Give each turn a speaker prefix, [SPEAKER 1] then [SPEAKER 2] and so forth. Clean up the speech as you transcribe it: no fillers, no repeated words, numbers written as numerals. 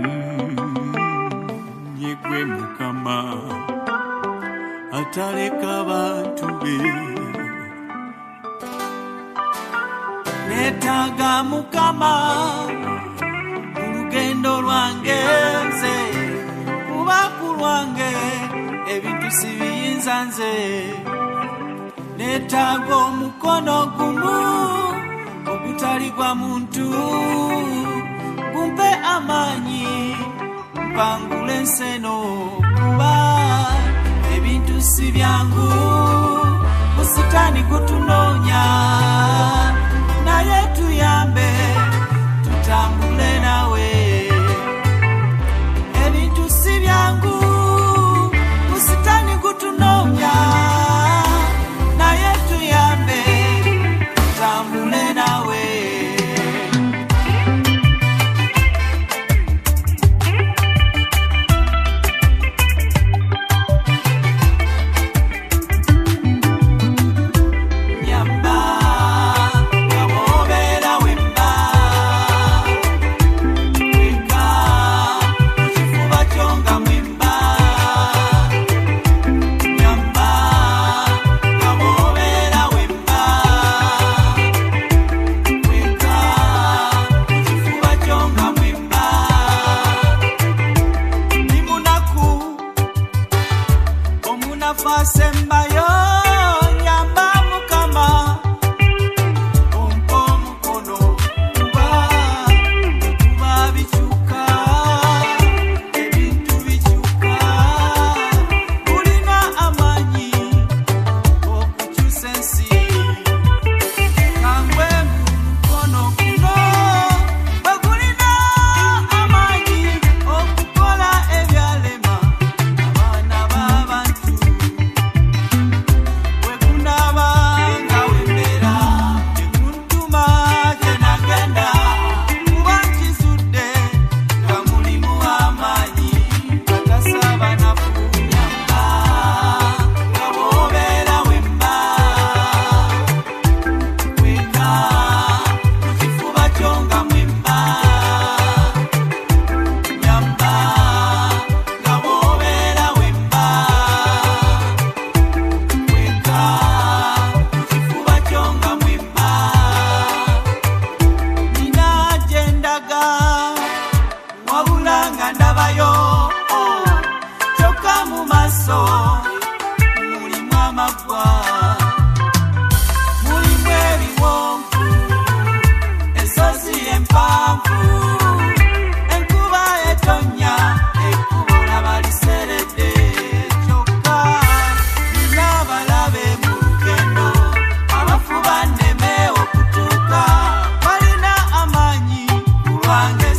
[SPEAKER 1] Yegwe Mukama ataleka bantu be. Netaga Mukama urugendo rwange nze kuba kulwange ebintu sibiyinza nze. Netaga omukono gumu ogutali gwa muntu gumpe amanyi mpangule enseno kuba ebintu si byangu musitani kutunonya naye tuyambe tutambule nawe. Ebintu si byangu musitani kutunonya naye tuyambe tutambule nawe. Wange